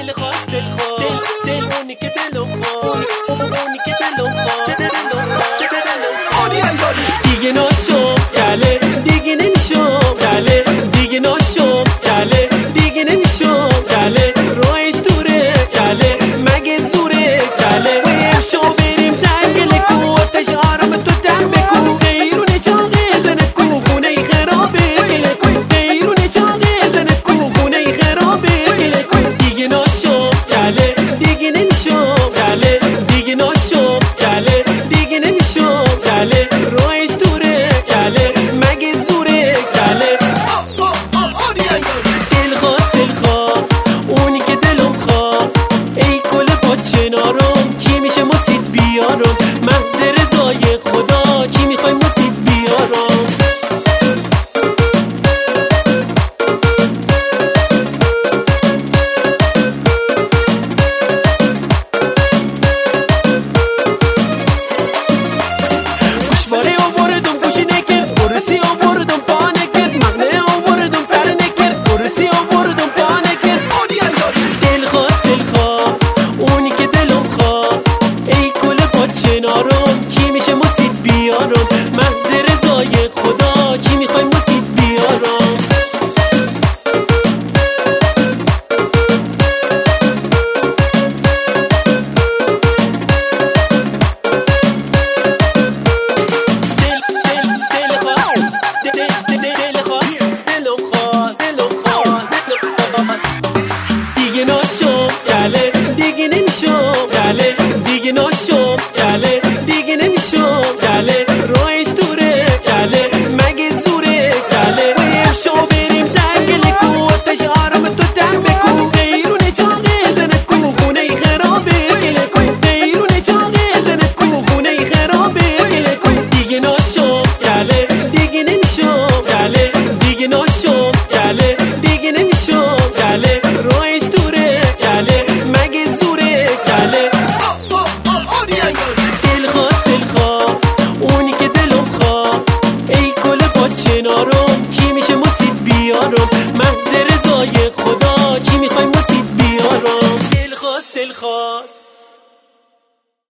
دل خواست دل اونی که دلم خواست اونی که دلم خواست دیگه ناشم گله دیگه نمیشم گله دیگه ناشم گله دیگه نمیشم گله راهش دوره گله مگه زوره گله شو بریم دنگله کو آتش آرام تو دم بکو غیرونه چاقه زنه کو خونه خرابه گله کو غیرونه چاقه زنه کو خونه خرابه گله کو دیگه ناشم گله دیگه نمیشم گله دیگه ناشم گله دیگه نمیشم گله راهش دوره گله مگه زوره گله دل خواست اونی که دلم خواست ای گل با چنارم چی میشه مسید بیارم محض رضای خدا چی میخوای مسید بیارم گوشواره آوردم گوش نکرد برسی آوردم پا نکرد مغنه آوردم سر نکرد برسی آوردم پا نکرد دل خواست اونی که دلم خواست ای گل با چنارم چی میشه مسید بیارم محض رضای خدا چی میخوای مسید بیارم دیگه ناشم گله دیگه نمیشم گله دیگه ناشم گله دیگه نمیشم گله راهش دوره گله مگه زوره گله شو بریم دنگله کو آتش آرام تو دم بکو غیرونه چاقه زنه کو خونه خرابه گله کو غیرونه چاقه زنه کو خونه خرابه گله کو دیگه ناشم گله دیگه نمیشم گله دیگه ناشم گله دیگه نمیشم گله راهش دوره گله مگه زوره گله دل خواست اونی که دلم خواست ای گل با چنارم چی میشه مسید بیارم محض